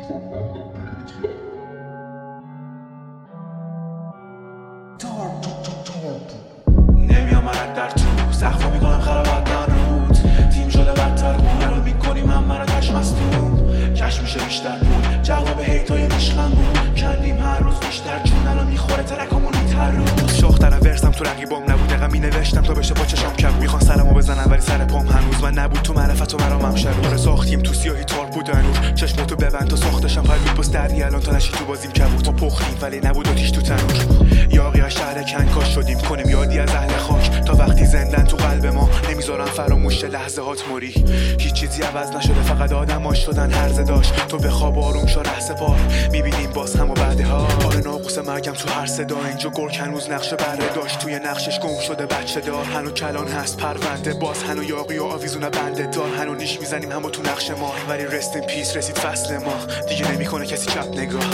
نمیام مرد در تو سخفا میکنم خرابت من رود تیم شده بدتر بود الان میکنیم هم مرد هش مستون کش میشه بیشتر بود جواب هیتای عشقم بود کندیم هر روز بیشتر چون الان میخوره ترکامون تر روز شاخترم ورسم تو رقیبام نبود دقیقا مینوشتم تا بشه با چشام کب میخوان سرمو بزنم ولی سر پام هنوز من نبود تو معرفت و مرامم شد داره ساختیم تو سیاهی تار بود نور چشماتو ببند تا ساختشم پلوت باز دری الان تا نشی تو بازیم کبود ما پختیم ولی نبود آتیش تو تنور یاقی از شهر کنکاش شدیم کنیم یادی از اهل خاک تا وقتی زندن تو قلب ما نمیذارن فراموش لحظه هات موری هیچ چیزی عوض نشده فقط آدماش شدن هرزه داشت تو بخواب آروم شو ره سپار میبینیم باز هم و بعدها آره ناقوس مرگم تو هر صدا اینجا گرگ هنوز نقشه بره داشت توی نقشش گم شده بچه دار هنو کلان هست پرونده باز هنو یاقی و آویزونه بنده دار هنو نیش میزنیم هم تو نقش ما ولی رست این پیس رسید فصل ما دیگه نمیکنه کسی چپ نگاه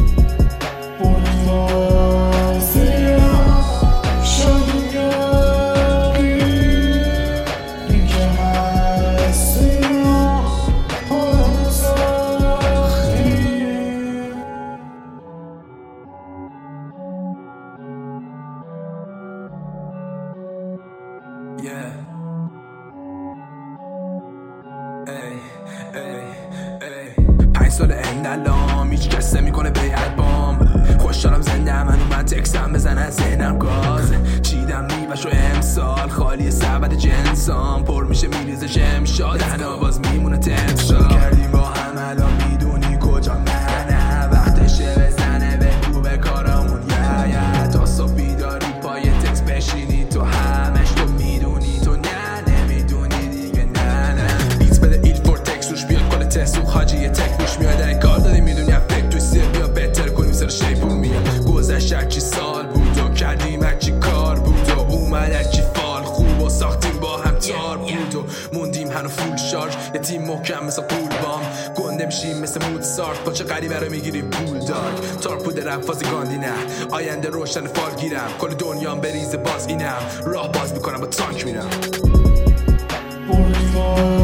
پنج سال اندلام هیچ کس نمیکنه بیعت بام خوشحالم زنده من تکسم بزنن ذهنم گاز چیدم میوشو امسال خالی سبد جنسام پر میشه میریزش امشاد دهنا باز میمونه تنسا کردیم با هم الان میدونی کجا نه وقتشه بزنه بگو به کارمون تا صبح بیداری پای تکس بشینی تو همش تو میدونی تو نمیدونی دیگه نه بیت بده ایل فور تکس روش بیاد کل تسوق حاجی یه تک روش میاد این کار دادی میدونی افکت توی سیر بیا بهتر کنیم سر شیپون میاد گذشت هرچی سال بود و کردیم هرچی کار بود و اومد هرچی فال خوب و ساختیم با هم تار بود و موندیم هنو فول شارژ یه تیم محکم مثل قول بام گنده میشیم مثل مود سارت با چه غریبه رو میگیریم پول دارک تار پود رپ فازی گاندی نه آینده روشن فال گیرم کل دنیام بریزه باز اینم راه باز میکنم با تانک میرم